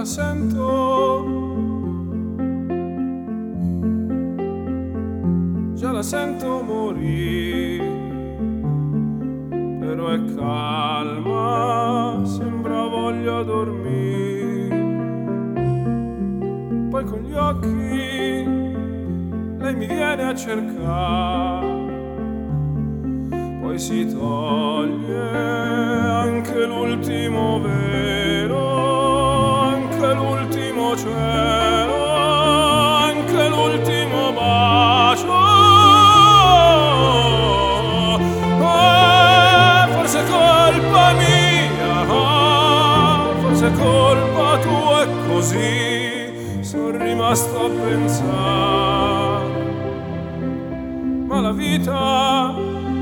già la sento morire, però è calma, sembra voglia dormire. Poi con gli occhi lei mi viene a cercare, poi si toglie anche l'ultimo velo, anche l'ultimo cielo, anche l'ultimo bacio. Forse è colpa mia, forse è colpa tua, e così sono rimasto a pensare. Ma la vita